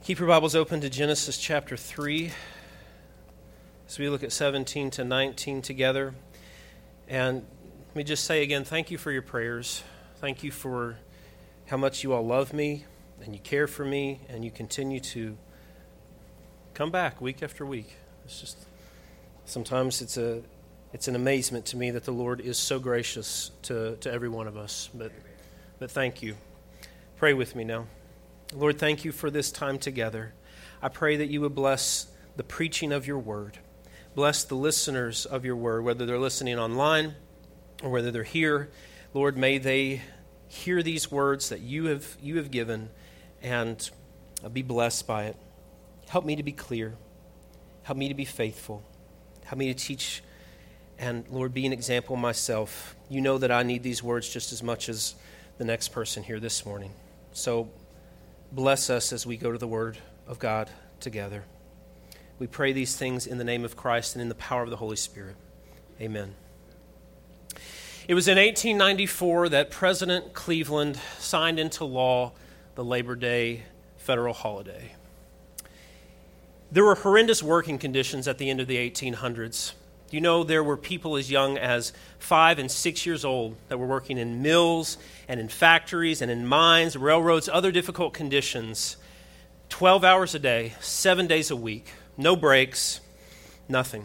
Keep your Bibles open to Genesis chapter 3 as we look at 17 to 19 together. And let me just say again, thank you for your prayers. Thank you for how much you all love me and you care for me and you continue to come back week after week. It's just, sometimes it's an amazement to me that the Lord is so gracious to every one of us. But thank you. Pray with me now. Lord, thank you for this time together. I pray that you would bless the preaching of your word. Bless the listeners of your word, whether they're listening online or whether they're here. Lord, may they hear these words that you have given and be blessed by it. Help me to be clear. Help me to be faithful. Help me to teach and, Lord, be an example myself. You know that I need these words just as much as the next person here this morning. So bless us as we go to the Word of God together. We pray these things in the name of Christ and in the power of the Holy Spirit. Amen. It was in 1894 that President Cleveland signed into law the Labor Day federal holiday. There were horrendous working conditions at the end of the 1800s. You know, there were people as young as 5 and 6 years old that were working in mills and in factories and in mines, railroads, other difficult conditions. 12 hours a day, 7 days a week, no breaks, nothing.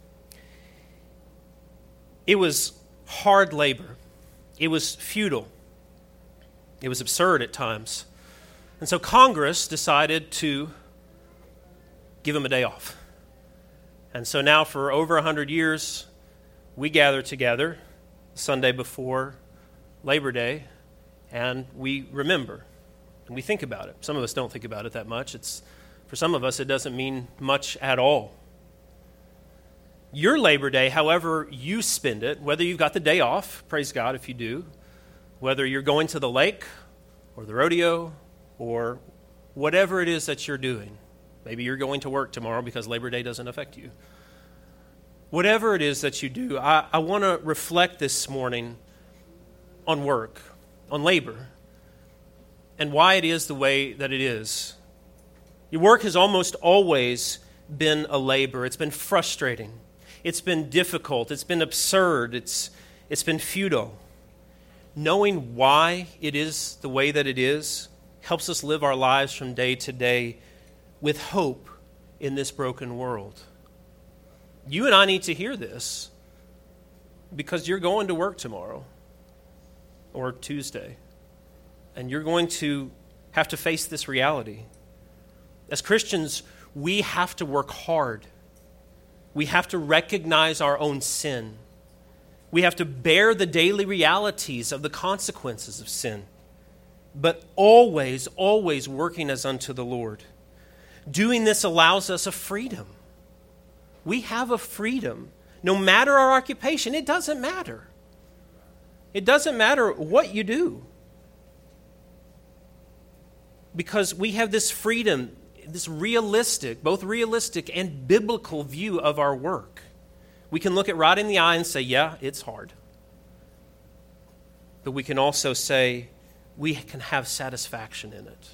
It was hard labor. It was futile. It was absurd at times. And so Congress decided to give them a day off. And so now for over 100 years, we gather together Sunday before Labor Day, and we remember, and we think about it. Some of us don't think about it that much. For some of us, it doesn't mean much at all. Your Labor Day, however you spend it, whether you've got the day off, praise God if you do, whether you're going to the lake or the rodeo or whatever it is that you're doing. Maybe you're going to work tomorrow because Labor Day doesn't affect you. Whatever it is that you do, I want to reflect this morning on work, on labor, and why it is the way that it is. Your work has almost always been a labor. It's been frustrating. It's been difficult. It's been absurd. It's been futile. Knowing why it is the way that it is helps us live our lives from day to day with hope in this broken world. You and I need to hear this because you're going to work tomorrow or Tuesday, and you're going to have to face this reality. As Christians, we have to work hard. We have to recognize our own sin. We have to bear the daily realities of the consequences of sin, but always, always working as unto the Lord. Doing this allows us a freedom. We have a freedom. No matter our occupation, it doesn't matter. It doesn't matter what you do. Because we have this freedom, this realistic, both realistic and biblical view of our work. We can look it right in the eye and say, yeah, it's hard. But we can also say, we can have satisfaction in it.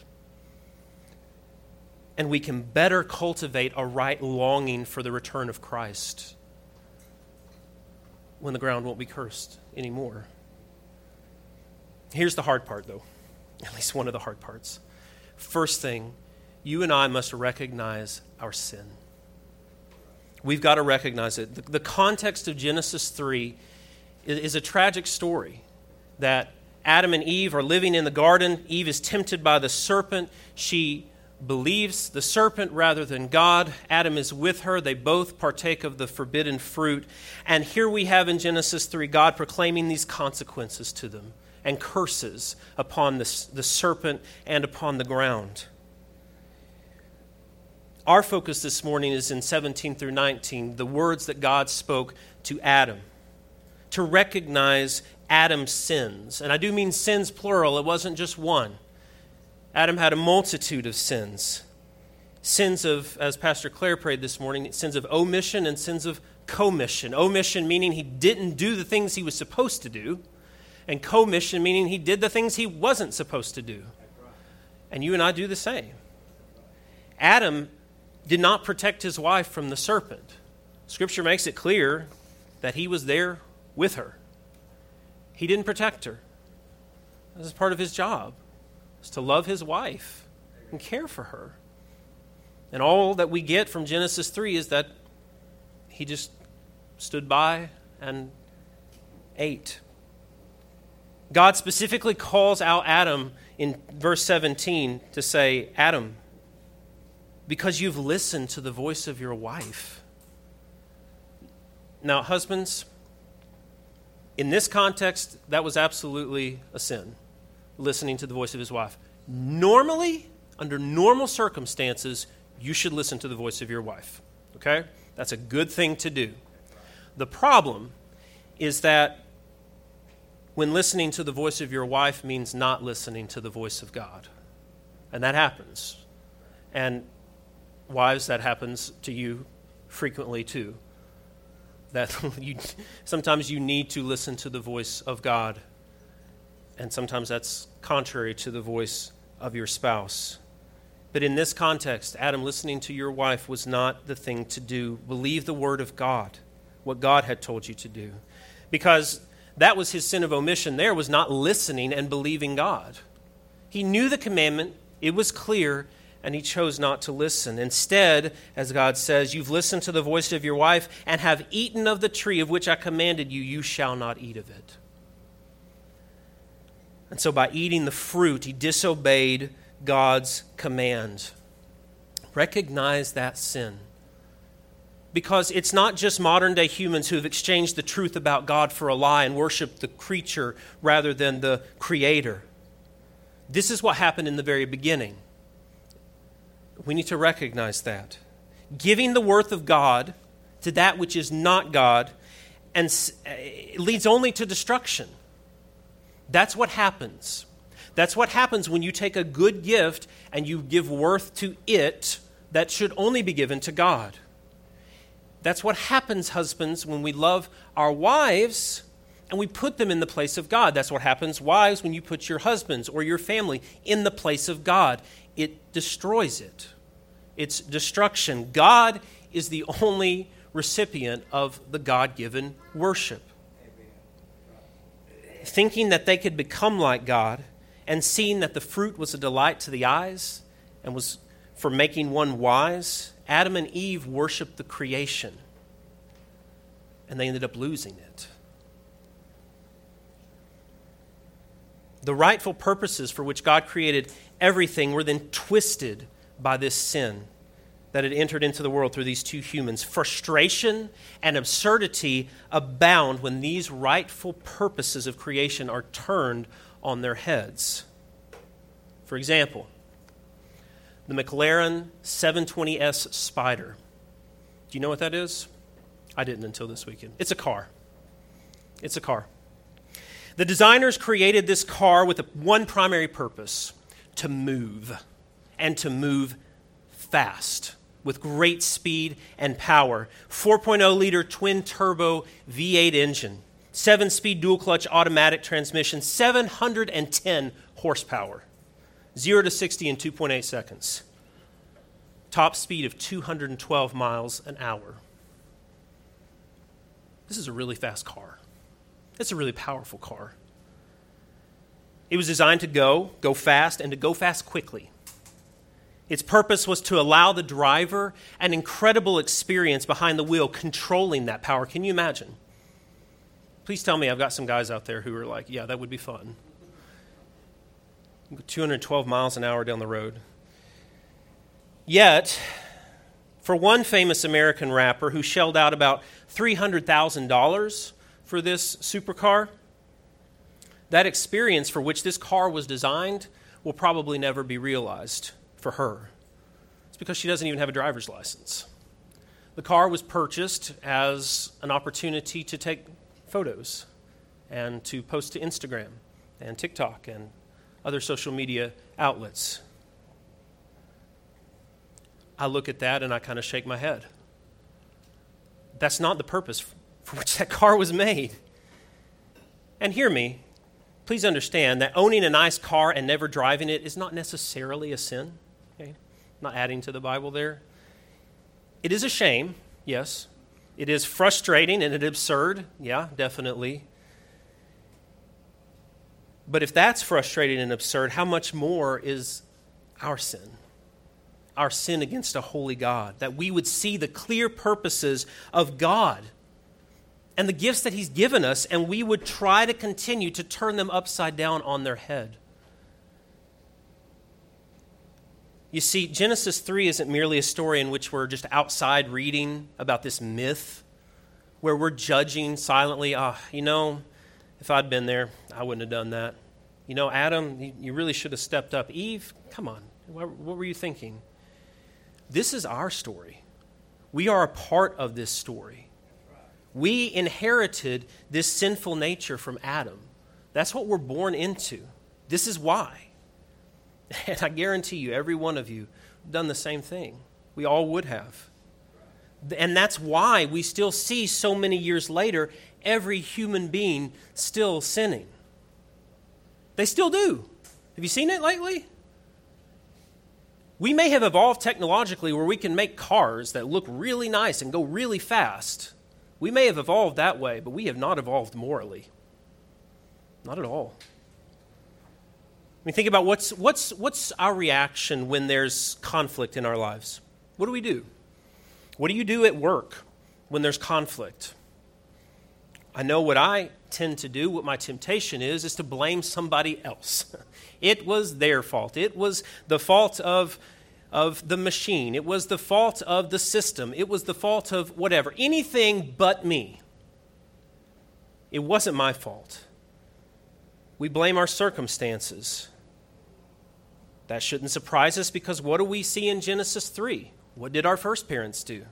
And we can better cultivate a right longing for the return of Christ when the ground won't be cursed anymore. Here's the hard part, though, at least one of the hard parts. First thing, you and I must recognize our sin. We've got to recognize it. The context of Genesis 3 is a tragic story that Adam and Eve are living in the garden. Eve is tempted by the serpent. She believes the serpent rather than God. Adam is with her. They both partake of the forbidden fruit. And here we have in Genesis 3, God proclaiming these consequences to them and curses upon the serpent and upon the ground. Our focus this morning is in 17 through 19, the words that God spoke to Adam, to recognize Adam's sins. And I do mean sins plural. It wasn't just one. Adam had a multitude of sins. Sins of, as Pastor Claire prayed this morning, sins of omission and sins of commission. Omission meaning he didn't do the things he was supposed to do, and commission meaning he did the things he wasn't supposed to do. And you and I do the same. Adam did not protect his wife from the serpent. Scripture makes it clear that he was there with her. He didn't protect her. This is part of his job, is to love his wife and care for her. And all that we get from Genesis 3 is that he just stood by and ate. God specifically calls out Adam in verse 17 to say, Adam, because you've listened to the voice of your wife. Now, husbands, in this context, that was absolutely a sin, listening to the voice of his wife. Normally, under normal circumstances, you should listen to the voice of your wife. Okay? That's a good thing to do. The problem is that when listening to the voice of your wife means not listening to the voice of God. And that happens. And wives, that happens to you frequently too. That sometimes you need to listen to the voice of God. And sometimes that's contrary to the voice of your spouse. But in this context, Adam, listening to your wife was not the thing to do. Believe the word of God, what God had told you to do. Because that was his sin of omission there, was not listening and believing God. He knew the commandment, it was clear, and he chose not to listen. Instead, as God says, you've listened to the voice of your wife and have eaten of the tree of which I commanded you, you shall not eat of it. And so by eating the fruit, he disobeyed God's command. Recognize that sin. Because it's not just modern day humans who have exchanged the truth about God for a lie and worshiped the creature rather than the Creator. This is what happened in the very beginning. We need to recognize that. Giving the worth of God to that which is not God and it leads only to destruction. That's what happens. That's what happens when you take a good gift and you give worth to it that should only be given to God. That's what happens, husbands, when we love our wives and we put them in the place of God. That's what happens, wives, when you put your husbands or your family in the place of God. It destroys it. It's destruction. God is the only recipient of the God-given worship. Thinking that they could become like God and seeing that the fruit was a delight to the eyes and was for making one wise, Adam and Eve worshiped the creation, and they ended up losing it. The rightful purposes for which God created everything were then twisted by this sin that had entered into the world through these two humans. Frustration and absurdity abound when these rightful purposes of creation are turned on their heads. For example, the McLaren 720S Spyder. Do you know what that is? I didn't until this weekend. It's a car. It's a car. The designers created this car with one primary purpose: to move, and to move fast, with great speed and power. 4.0-liter twin-turbo V8 engine, 7-speed dual-clutch automatic transmission, 710 horsepower. 0 to 60 in 2.8 seconds. Top speed of 212 miles an hour. This is a really fast car. It's a really powerful car. It was designed to go fast, and to go fast quickly. Its purpose was to allow the driver an incredible experience behind the wheel, controlling that power. Can you imagine? Please tell me I've got some guys out there who are like, yeah, that would be fun. 212 miles an hour down the road. Yet, for one famous American rapper who shelled out about $300,000 for this supercar, that experience for which this car was designed will probably never be realized for her. It's because she doesn't even have a driver's license. The car was purchased as an opportunity to take photos and to post to Instagram and TikTok and other social media outlets. I look at that and I kind of shake my head. That's not the purpose for which that car was made. And hear me, please understand that owning a nice car and never driving it is not necessarily a sin. Okay? not adding to the Bible there. It is a shame, yes. It is frustrating and it's absurd, yeah, definitely. But if that's frustrating and absurd, how much more is our sin? Our sin against a holy God, that we would see the clear purposes of God and the gifts that He's given us, and we would try to continue to turn them upside down on their head. You see, Genesis 3 isn't merely a story in which we're just outside reading about this myth, where we're judging silently, if I'd been there, I wouldn't have done that. Adam, you really should have stepped up. Eve, come on, what were you thinking? This is our story. We are a part of this story. We inherited this sinful nature from Adam. That's what we're born into. This is why. And I guarantee you, every one of you have done the same thing. We all would have. And that's why we still see so many years later every human being still sinning. They still do. Have you seen it lately? We may have evolved technologically where we can make cars that look really nice and go really fast. We may have evolved that way, but we have not evolved morally. Not at all. I mean, think about what's our reaction when there's conflict in our lives? What do? What do you do at work when there's conflict? I know what I tend to do, what my temptation is to blame somebody else. It was their fault. It was the fault of the machine. It was the fault of the system. It was the fault of whatever. Anything but me. It wasn't my fault. We blame our circumstances. That shouldn't surprise us, because what do we see in Genesis 3? What did our first parents do?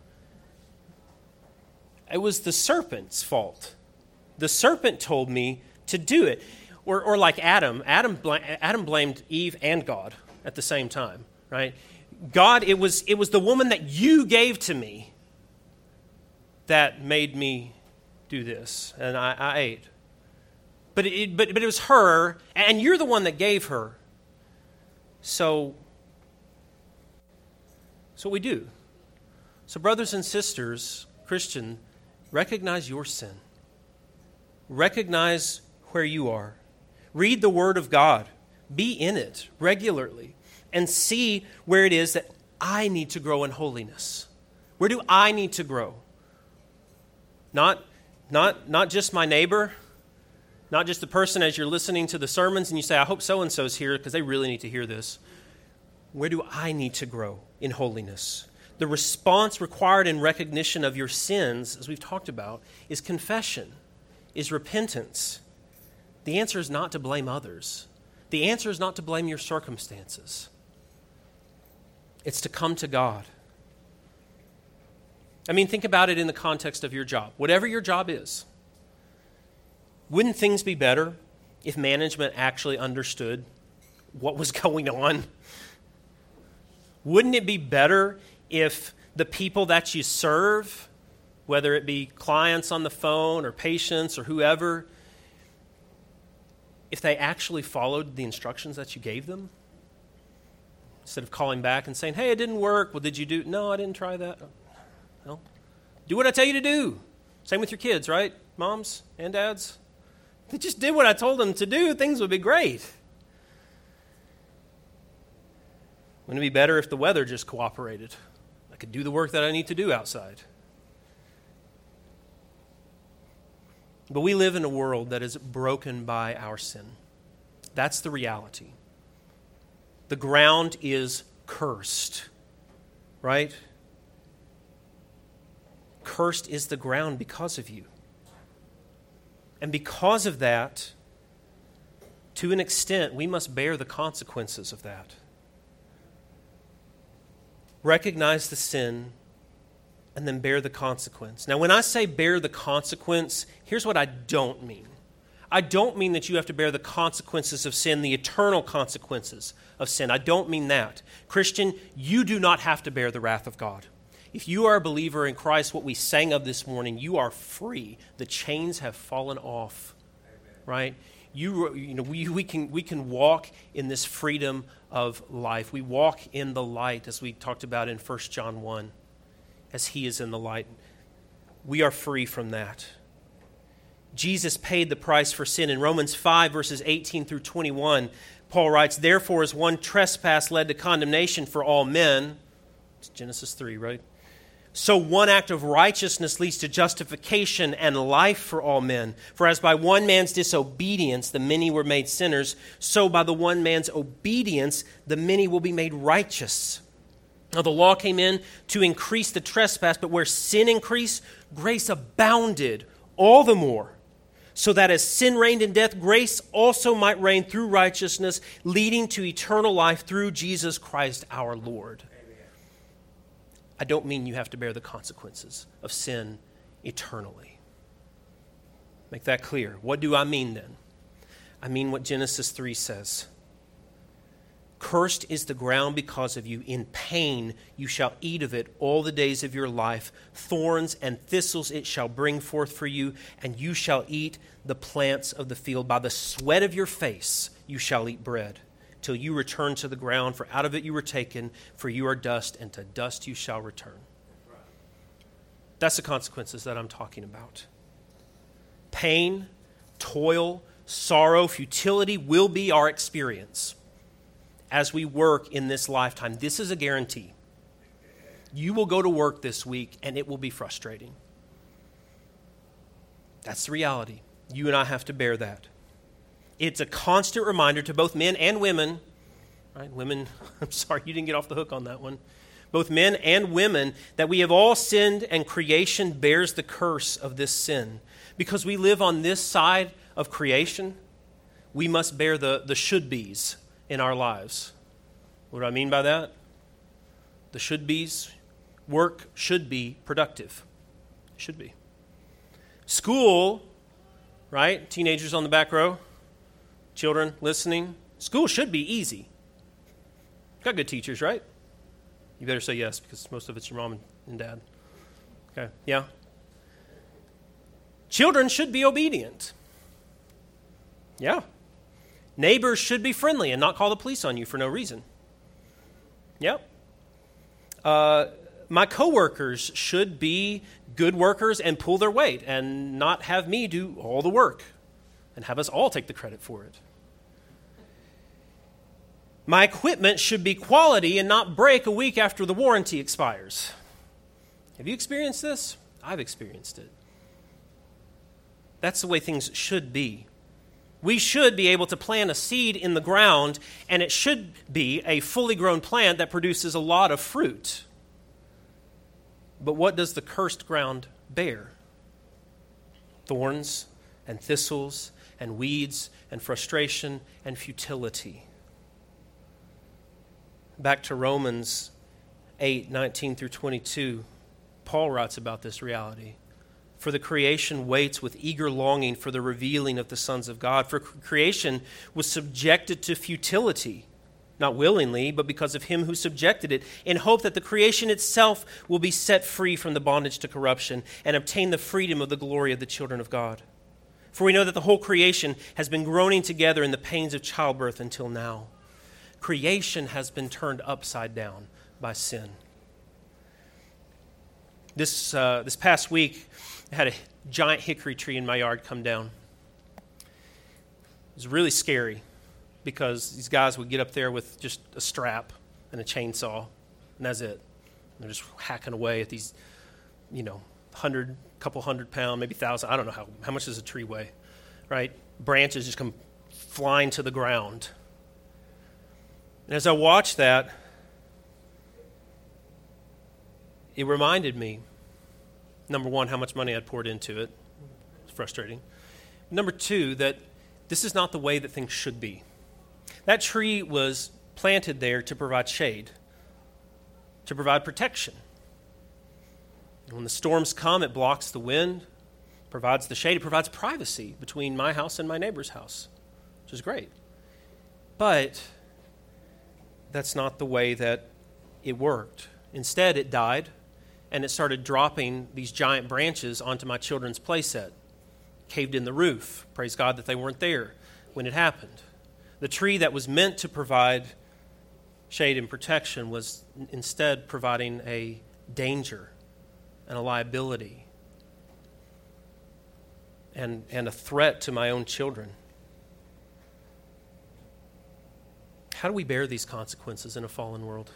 It was the serpent's fault. The serpent told me to do it. Or like Adam blamed Eve and God at the same time, right? God, it was the woman that you gave to me that made me do this, and I ate. But it was her, and you're the one that gave her. So what we do. So brothers and sisters, Christian, recognize your sin. Recognize where you are. Read the Word of God. Be in it regularly and see where it is that I need to grow in holiness. Where do I need to grow? Not just my neighbor, not just the person as you're listening to the sermons and you say, I hope so-and-so's here because they really need to hear this. Where do I need to grow in holiness? The response required in recognition of your sins, as we've talked about, is confession, is repentance. The answer is not to blame others. The answer is not to blame your circumstances. It's to come to God. I mean, think about it in the context of your job. Whatever your job is, wouldn't things be better if management actually understood what was going on? Wouldn't it be better if the people that you serve, whether it be clients on the phone or patients or whoever, if they actually followed the instructions that you gave them? Instead of calling back and saying, hey, it didn't work. Well, did you do? No, I didn't try that. No. Do what I tell you to do. Same with your kids, right? Moms and dads. If they just did what I told them to do, things would be great. Wouldn't it be better if the weather just cooperated? I could do the work that I need to do outside. But we live in a world that is broken by our sin. That's the reality. The ground is cursed, right? Cursed is the ground because of you. And because of that, to an extent, we must bear the consequences of that. Recognize the sin and then bear the consequence. Now, when I say bear the consequence, here's what I don't mean. I don't mean that you have to bear the consequences of sin, the eternal consequences of sin. I don't mean that. Christian, you do not have to bear the wrath of God. If you are a believer in Christ, what we sang of this morning, you are free. The chains have fallen off, right? We can walk in this freedom of life. We walk in the light, as we talked about in 1 John 1, as he is in the light. We are free from that. Jesus paid the price for sin. In Romans 5, verses 18 through 21, Paul writes, "Therefore, as one trespass led to condemnation for all men," it's Genesis 3, right? "So one act of righteousness leads to justification and life for all men. For as by one man's disobedience the many were made sinners, so by the one man's obedience the many will be made righteous. Now the law came in to increase the trespass, but where sin increased, grace abounded all the more. So that as sin reigned in death, grace also might reign through righteousness, leading to eternal life through Jesus Christ our Lord." Amen. I don't mean you have to bear the consequences of sin eternally. Make that clear. What do I mean then? I mean what Genesis 3 says. "Cursed is the ground because of you. In pain you shall eat of it all the days of your life. Thorns and thistles it shall bring forth for you, and you shall eat the plants of the field. By the sweat of your face you shall eat bread, till you return to the ground, for out of it you were taken, for you are dust, and to dust you shall return." That's the consequences that I'm talking about. Pain, toil, sorrow, futility will be our experience as we work in this lifetime. This is a guarantee. You will go to work this week and it will be frustrating. That's the reality. You and I have to bear that. It's a constant reminder to both men and women, right? Women, I'm sorry, you didn't get off the hook on that one. Both men and women, that we have all sinned and creation bears the curse of this sin. Because we live on this side of creation, we must bear the should-bes in our lives. What do I mean by that? The should-bes. Work should be productive. Should be. School, right? Teenagers on the back row. Children listening. School should be easy. Got good teachers, right? You better say yes, because most of it's your mom and dad. Okay, yeah. Children should be obedient. Yeah. Neighbors should be friendly and not call the police on you for no reason. Yep. My coworkers should be good workers and pull their weight and not have me do all the work and have us all take the credit for it. My equipment should be quality and not break a week after the warranty expires. Have you experienced this? I've experienced it. That's the way things should be. We should be able to plant a seed in the ground, and it should be a fully grown plant that produces a lot of fruit. But what does the cursed ground bear? Thorns and thistles and weeds and frustration and futility. Back to Romans 8:19 through 22, Paul writes about this reality. "For the creation waits with eager longing for the revealing of the sons of God. For creation was subjected to futility, not willingly, but because of him who subjected it, in hope that the creation itself will be set free from the bondage to corruption and obtain the freedom of the glory of the children of God. For we know that the whole creation has been groaning together in the pains of childbirth until now." Creation has been turned upside down by sin. This past week, I had a giant hickory tree in my yard come down. It was really scary because these guys would get up there with just a strap and a chainsaw, and that's it. And they're just hacking away at these, couple hundred pound, maybe 1,000. I don't know how much does a tree weigh, right? Branches just come flying to the ground. And as I watched that, it reminded me, number one, how much money I'd poured into it. It's frustrating. Number two, that this is not the way that things should be. That tree was planted there to provide shade, to provide protection. And when the storms come, it blocks the wind, provides the shade, it provides privacy between my house and my neighbor's house, which is great. But that's not the way that it worked. Instead, it died, and it started dropping these giant branches onto my children's playset. Caved in the roof. Praise God that they weren't there. when it happened. The tree that was meant to provide shade and protection was instead providing a danger and a liability and a threat to my own children. How do we bear these consequences in a fallen world?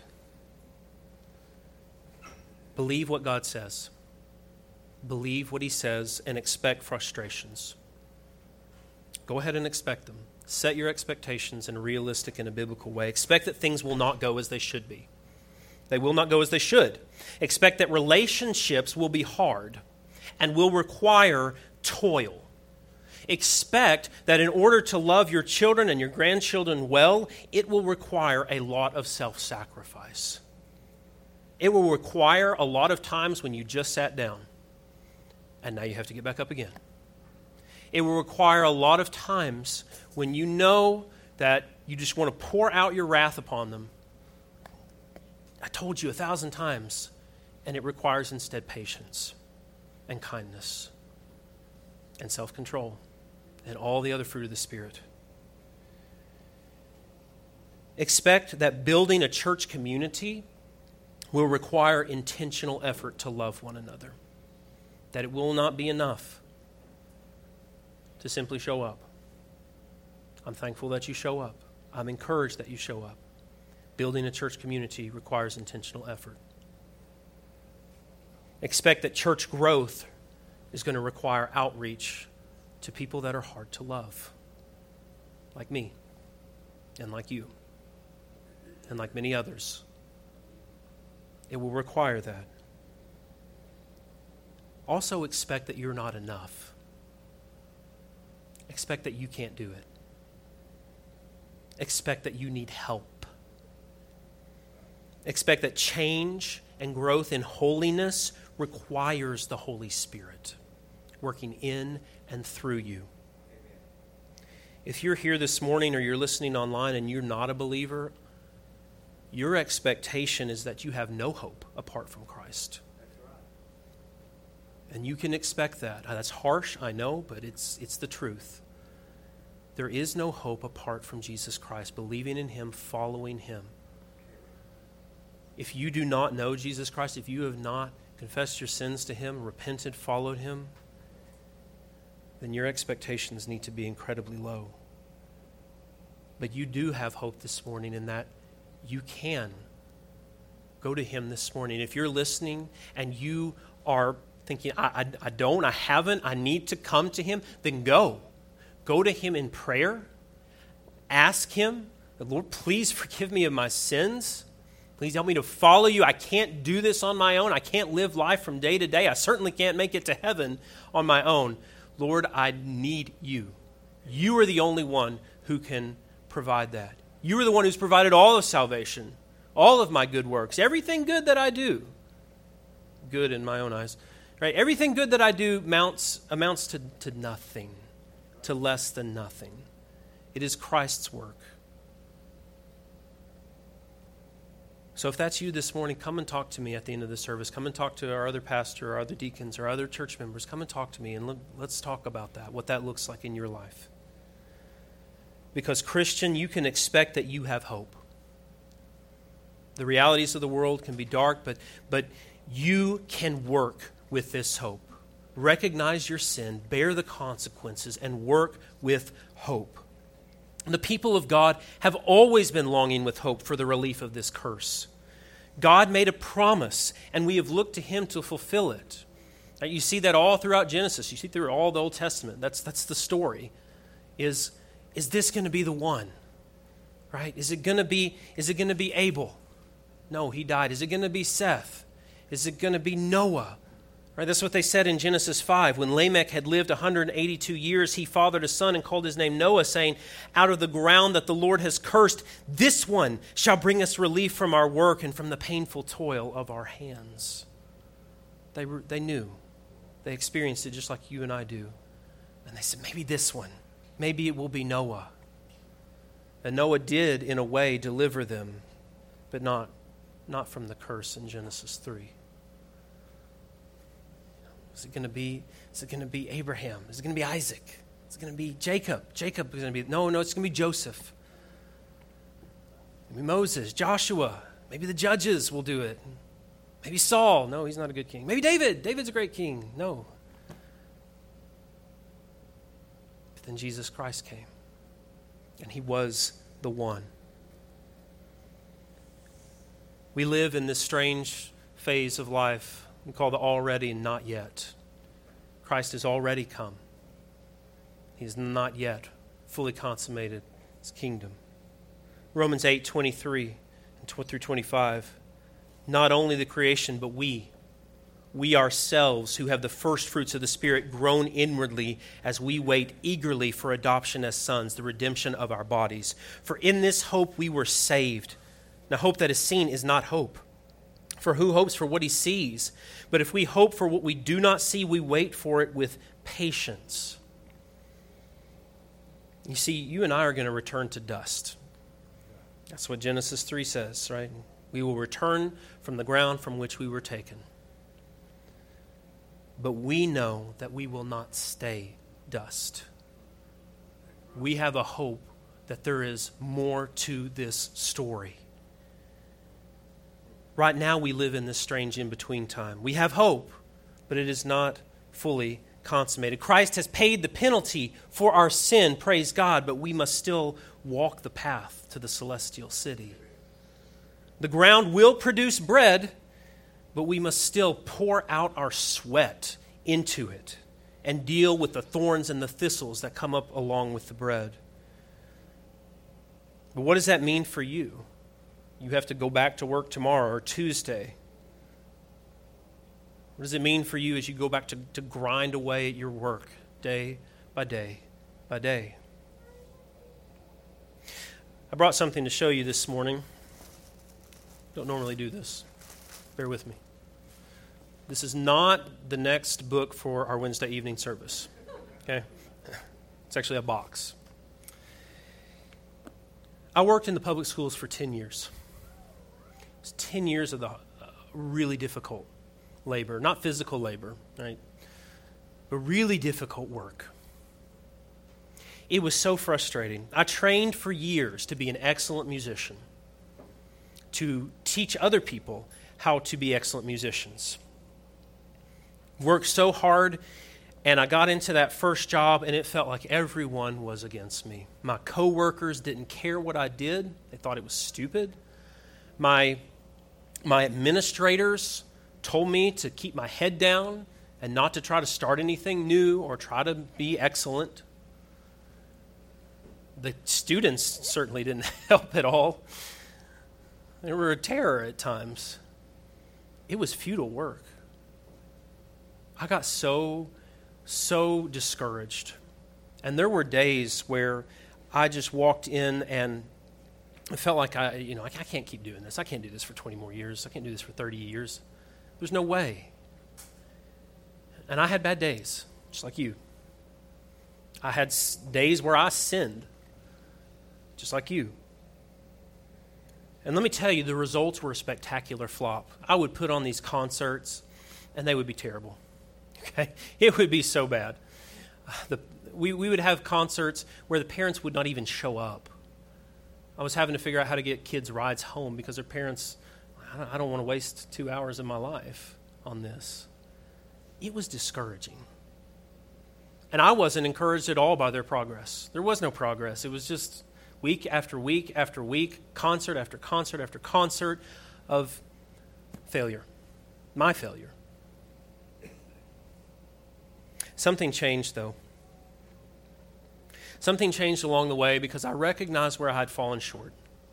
Believe what God says. Believe what he says and expect frustrations. Go ahead and expect them. Set your expectations in a realistic and a biblical way. Expect that things will not go as they should be. They will not go as they should. Expect that relationships will be hard and will require toil. Expect that in order to love your children and your grandchildren well, it will require a lot of self-sacrifice. It will require a lot of times when you just sat down and now you have to get back up again. It will require a lot of times when you know that you just want to pour out your wrath upon them. I told you 1,000 times, and it requires instead patience and kindness and self-control and all the other fruit of the Spirit. Expect that building a church community will require intentional effort to love one another, that it will not be enough to simply show up. I'm thankful that you show up. I'm encouraged that you show up. Building a church community requires intentional effort. Expect that church growth is going to require outreach to people that are hard to love, like me, and like you, and like many others. It will require that. Also expect that you're not enough. Expect that you can't do it. Expect that you need help. Expect that change and growth in holiness requires the Holy Spirit working in and through you. If you're here this morning or you're listening online and you're not a believer, your expectation is that you have no hope apart from Christ. And you can expect that. That's harsh, I know, but it's the truth. There is no hope apart from Jesus Christ, believing in him, following him. If you do not know Jesus Christ, if you have not confessed your sins to him, repented, followed him, then your expectations need to be incredibly low. But you do have hope this morning in that you can go to him this morning. If you're listening and you are thinking, I haven't, I need to come to him, then go. Go to him in prayer. Ask him, Lord, please forgive me of my sins. Please help me to follow you. I can't do this on my own. I can't live life from day to day. I certainly can't make it to heaven on my own. Lord, I need you. You are the only one who can provide that. You are the one who's provided all of salvation, all of my good works, everything good that I do. Good in my own eyes. Right? Everything good that I do amounts to nothing, to less than nothing. It is Christ's work. So if that's you this morning, come and talk to me at the end of the service. Come and talk to our other pastor, our other deacons, our other church members. Come and talk to me, and let's talk about that, what that looks like in your life. Because, Christian, you can expect that you have hope. The realities of the world can be dark, but you can work with this hope. Recognize your sin, bear the consequences, and work with hope. The people of God have always been longing with hope for the relief of this curse. God made a promise, and we have looked to him to fulfill it. You see that all throughout Genesis. You see through all the Old Testament. That's the story. Is this going to be the one? Right? Is it going to be Abel? No, he died. Is it going to be Seth? Is it going to be Noah? Right, that's what they said in Genesis 5. When Lamech had lived 182 years, he fathered a son and called his name Noah, saying, out of the ground that the Lord has cursed, this one shall bring us relief from our work and from the painful toil of our hands. They knew. They experienced it just like you and I do. And they said, maybe this one. Maybe it will be Noah. And Noah did, in a way, deliver them, but not from the curse in Genesis 3. Is it going to be Abraham? Is it going to be Isaac? It's going to be Jacob. Jacob is going to be, no, it's going to be Joseph. Maybe Moses, Joshua. Maybe the judges will do it. Maybe Saul. No, he's not a good king. Maybe David. David's a great king. No. But then Jesus Christ came. And he was the one. We live in this strange phase of life we call the already and not yet. Christ has already come. He is not yet fully consummated his kingdom. Romans 8:23 through 25. Not only the creation, but we ourselves who have the first fruits of the Spirit groan inwardly as we wait eagerly for adoption as sons, the redemption of our bodies. For in this hope we were saved. Now hope that is seen is not hope. For who hopes for what he sees? But if we hope for what we do not see, we wait for it with patience. You see, you and I are going to return to dust. That's what Genesis 3 says, right? We will return from the ground from which we were taken. But we know that we will not stay dust. We have a hope that there is more to this story. Right now we live in this strange in-between time. We have hope, but it is not fully consummated. Christ has paid the penalty for our sin, praise God, but we must still walk the path to the celestial city. The ground will produce bread, but we must still pour out our sweat into it and deal with the thorns and the thistles that come up along with the bread. But what does that mean for you? You have to go back to work tomorrow or Tuesday. What does it mean for you as you go back to grind away at your work day by day by day? I brought something to show you this morning. Don't normally do this. Bear with me. This is not the next book for our Wednesday evening service. Okay? It's actually a box. I worked in the public schools for 10 years. It was 10 years of the really difficult labor, not physical labor, right? But really difficult work. It was so frustrating. I trained for years to be an excellent musician, to teach other people how to be excellent musicians. Worked so hard, and I got into that first job, and it felt like everyone was against me. My coworkers didn't care what I did. They thought it was stupid. My administrators told me to keep my head down and not to try to start anything new or try to be excellent. The students certainly didn't help at all. They were a terror at times. It was futile work. I got so discouraged. And there were days where I just walked in and I felt like I can't keep doing this. I can't do this for 20 more years. I can't do this for 30 years. There's no way. And I had bad days, just like you. I had days where I sinned, just like you. And let me tell you, the results were a spectacular flop. I would put on these concerts, and they would be terrible. Okay? It would be so bad. We would have concerts where the parents would not even show up. I was having to figure out how to get kids rides home because their parents, I don't want to waste 2 hours of my life on this. It was discouraging. And I wasn't encouraged at all by their progress. There was no progress. It was just week after week after week, concert after concert after concert of failure. My failure. Something changed, though. Something changed along the way because I recognized where I had fallen short.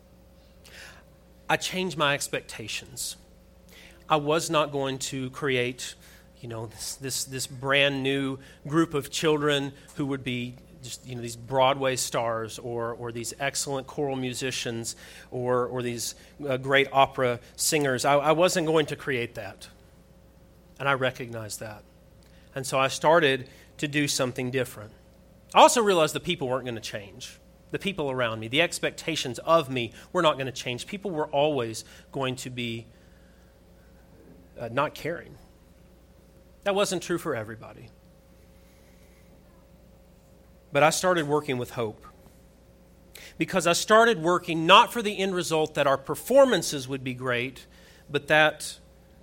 I changed my expectations. I was not going to create, this brand new group of children who would be just, these Broadway stars or these excellent choral musicians or these great opera singers. I wasn't going to create that. And I recognized that. And so I started to do something different. I also realized the people weren't going to change. The people around me, the expectations of me were not going to change. People were always going to be not caring. That wasn't true for everybody. But I started working with hope. Because I started working not for the end result that our performances would be great, but that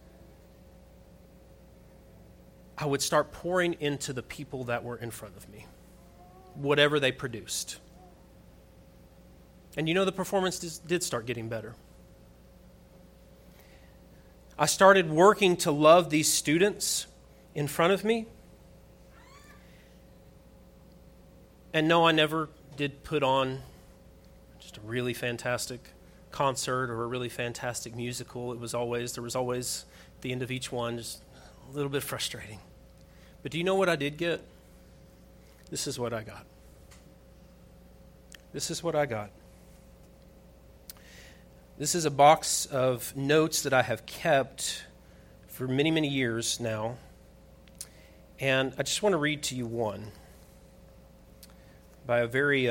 I would start pouring into the people that were in front of me, whatever they produced. And the performance did start getting better. I started working to love these students in front of me. And no, I never did put on just a really fantastic concert or a really fantastic musical. There was always at the end of each one, just a little bit frustrating. But do you know what I did get? This is what I got. This is what I got. This is a box of notes that I have kept for many, many years now. And I just want to read to you one by a very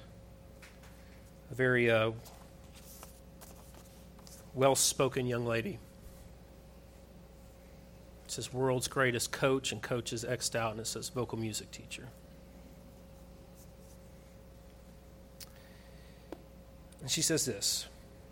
well-spoken young lady. It says world's greatest coach, and coach is X'd out, and it says vocal music teacher. And she says this: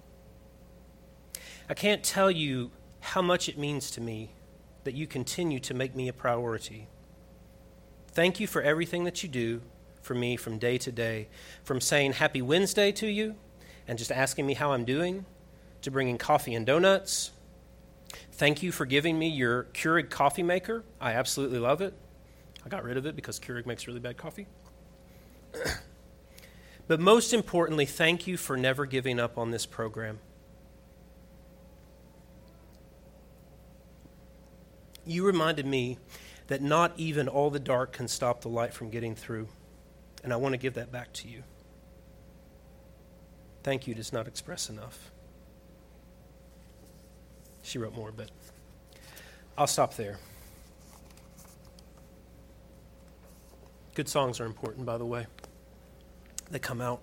I can't tell you how much it means to me that you continue to make me a priority. Thank you for everything that you do for me from day to day, from saying Happy Wednesday to you and just asking me how I'm doing, to bringing coffee and donuts. Thank you for giving me your Keurig coffee maker. I absolutely love it. I got rid of it because Keurig makes really bad coffee. But most importantly, thank you for never giving up on this program. You reminded me that not even all the dark can stop the light from getting through, and I want to give that back to you. Thank you does not express enough. She wrote more, but I'll stop there. Good songs are important, by the way. They come out.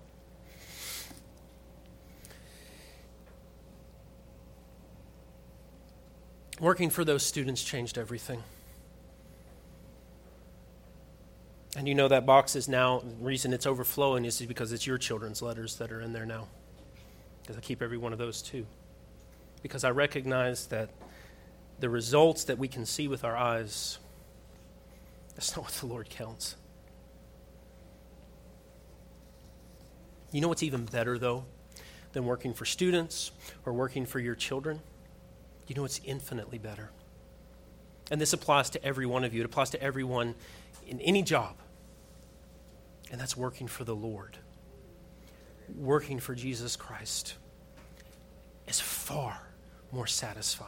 Working for those students changed everything. And that box is now, the reason it's overflowing is because it's your children's letters that are in there now. Because I keep every one of those too. Because I recognize that the results that we can see with our eyes, that's not what the Lord counts. You know what's even better, though, than working for students or working for your children? You know what's infinitely better? And this applies to every one of you. It applies to everyone in any job. And that's working for the Lord. Working for Jesus Christ is far more satisfying.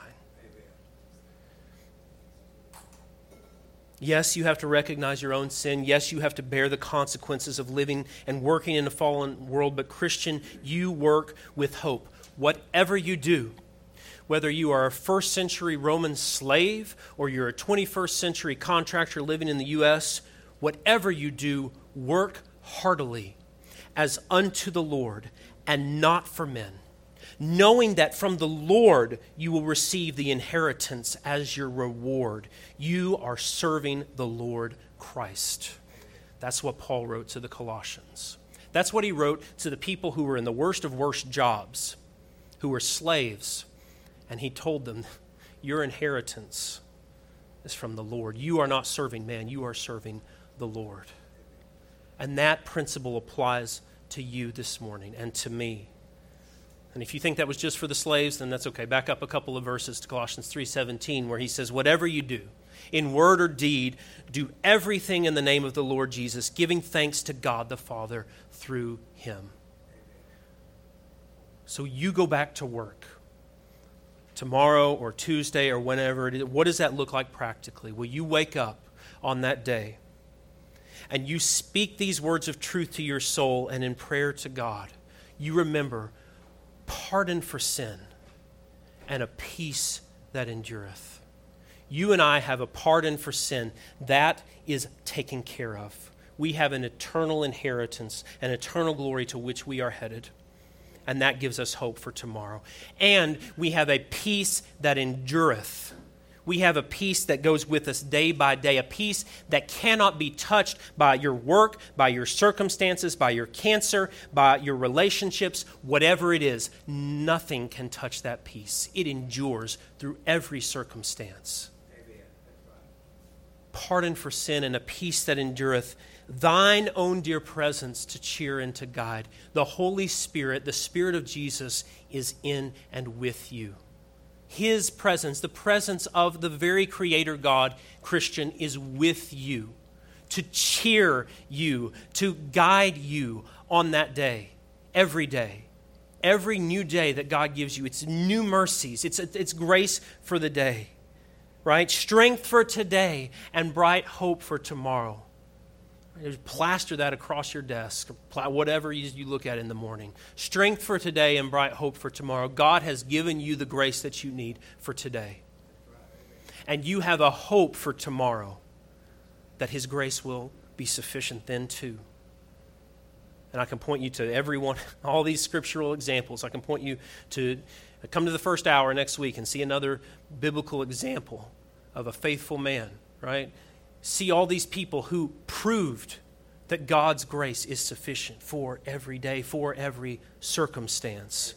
Yes, you have to recognize your own sin. Yes, you have to bear the consequences of living and working in a fallen world. But Christian, you work with hope. Whatever you do, whether you are a first century Roman slave or you're a 21st century contractor living in the U.S., whatever you do, work heartily as unto the Lord and not for men, knowing that from the Lord you will receive the inheritance as your reward. You are serving the Lord Christ. That's what Paul wrote to the Colossians. That's what he wrote to the people who were in the worst of worst jobs, who were slaves. And he told them, your inheritance is from the Lord. You are not serving man, you are serving the Lord. And that principle applies to you this morning and to me. And if you think that was just for the slaves, then that's okay. Back up a couple of verses to Colossians 3:17, where he says, whatever you do, in word or deed, do everything in the name of the Lord Jesus, giving thanks to God the Father through him. So you go back to work tomorrow or Tuesday or whenever it is. What does that look like practically? Will you wake up on that day and you speak these words of truth to your soul, and in prayer to God, you remember pardon for sin and a peace that endureth. You and I have a pardon for sin. That is taken care of. We have an eternal inheritance, an eternal glory to which we are headed. And that gives us hope for tomorrow. And we have a peace that endureth. We have a peace that goes with us day by day, a peace that cannot be touched by your work, by your circumstances, by your cancer, by your relationships, whatever it is. Nothing can touch that peace. It endures through every circumstance. Pardon for sin and a peace that endureth, thine own dear presence to cheer and to guide. The Holy Spirit, the Spirit of Jesus, is in and with you. His presence, the presence of the very Creator God, Christian, is with you to cheer you, to guide you on that day, every day. Every new day that God gives you, it's new mercies, it's grace for the day, right? Strength for today and bright hope for tomorrow. Just plaster that across your desk, whatever you look at in the morning. Strength for today and bright hope for tomorrow. God has given you the grace that you need for today. And you have a hope for tomorrow that His grace will be sufficient then too. And I can point you to everyone, all these scriptural examples. I can point you to come to the first hour next week and see another biblical example of a faithful man, right? See all these people who proved that God's grace is sufficient for every day, for every circumstance.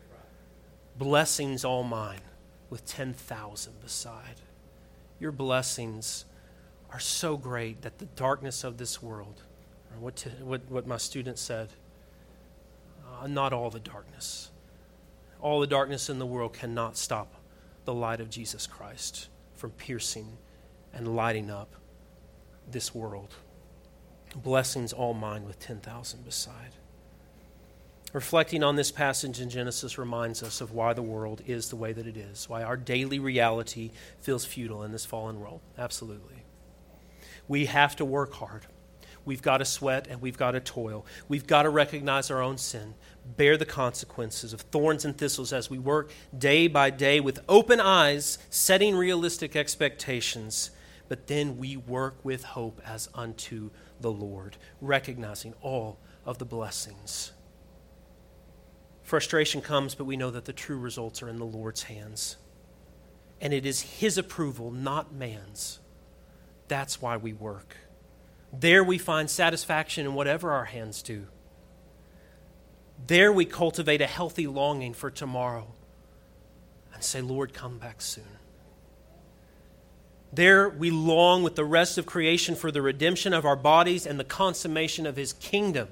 Blessings all mine with 10,000 beside. Your blessings are so great that the darkness of this world, or what my student said, not all the darkness. All the darkness in the world cannot stop the light of Jesus Christ from piercing and lighting up this world. Blessings all mine with 10,000 beside. Reflecting on this passage in Genesis reminds us of why the world is the way that it is, why our daily reality feels futile in this fallen world. Absolutely. We have to work hard. We've got to sweat and we've got to toil. We've got to recognize our own sin, bear the consequences of thorns and thistles as we work day by day with open eyes, setting realistic expectations. But then we work with hope as unto the Lord, recognizing all of the blessings. Frustration comes, but we know that the true results are in the Lord's hands. And it is His approval, not man's. That's why we work. There we find satisfaction in whatever our hands do. There we cultivate a healthy longing for tomorrow and say, Lord, come back soon. There we long with the rest of creation for the redemption of our bodies and the consummation of His kingdom.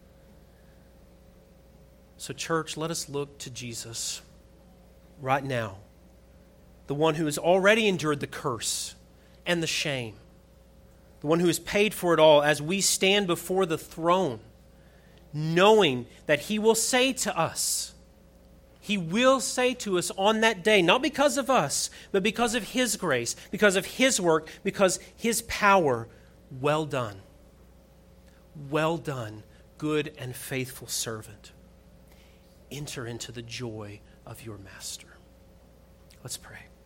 So, church, let us look to Jesus right now, the one who has already endured the curse and the shame, the one who has paid for it all, as we stand before the throne, knowing that He will say to us, He will say to us on that day, not because of us, but because of His grace, because of His work, because His power, well done. Well done, good and faithful servant. Enter into the joy of your master. Let's pray.